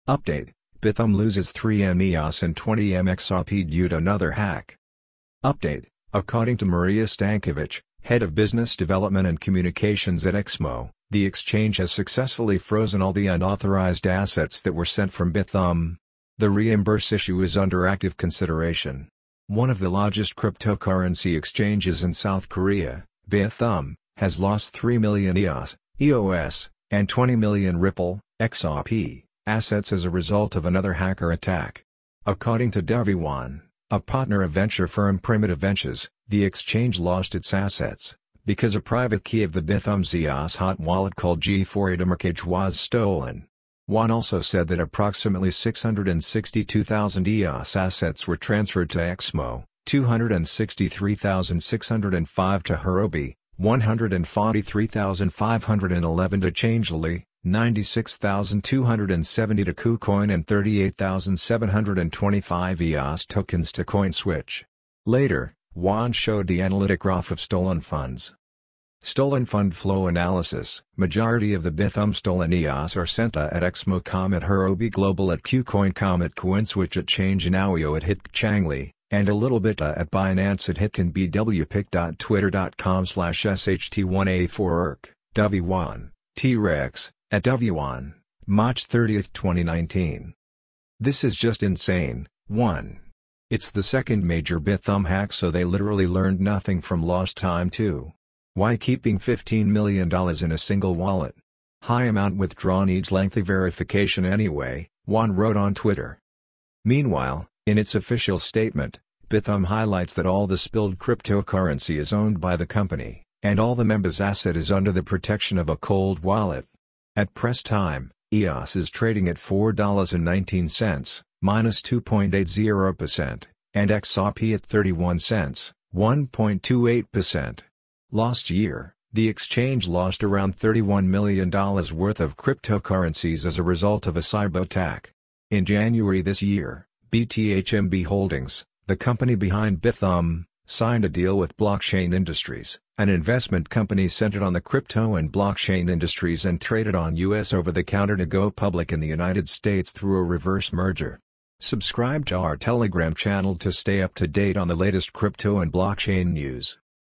Update: Bithumb loses 3M EOS and 20M XRP due to another hack. Update: According to Maria Stankovic, head of business development and communications at Exmo, the exchange has successfully frozen all the unauthorized assets that were sent from Bithumb. The reimburse issue is under active consideration. One of the largest cryptocurrency exchanges in South Korea, Bithumb, has lost 3 million EOS, and 20 million Ripple, XRP, assets as a result of another hacker attack. According to Devywan, a partner of venture firm Primitive Ventures, the exchange lost its assets because a private key of the Bithumb's EOS hot wallet called G4ADMRKH was stolen. Wan also said that approximately 662,000 EOS assets were transferred to Exmo, 263,605 to Huobi, 143,511 to Changelly, 96,270 to KuCoin and 38,725 EOS tokens to CoinSwitch. Later, Wan showed the analytic graph of stolen funds. Stolen fund flow analysis: majority of the Bithumb stolen EOS are sent at Exmo.com at Huobi Global at KuCoin.com at CoinSwitch at ChangeNowio at HitChangly, and a little bit at Binance at hitcanbwpic.twitter.com/sht1a4erk, Devywan, T-Rex, at Devywan, March 30, 2019. This is just insane. 1. It's the second major Bithumb hack, so they literally learned nothing from lost time. 2. Why keeping $15 million in a single wallet? High amount withdrawn needs lengthy verification anyway, Wan wrote on Twitter. Meanwhile, in its official statement, Bithumb highlights that all the spilled cryptocurrency is owned by the company, and all the members' asset is under the protection of a cold wallet. At press time, EOS is trading at $4.19, minus 2.80%, and XRP at 31 cents, 1.28%. Last year, the exchange lost around $31 million worth of cryptocurrencies as a result of a cyber attack. In January this year, BTHMB Holdings, the company behind Bithumb, signed a deal with Blockchain Industries, an investment company centered on the crypto and blockchain industries and traded on U.S. over-the-counter to go public in the United States through a reverse merger. Subscribe to our Telegram channel to stay up to date on the latest crypto and blockchain news.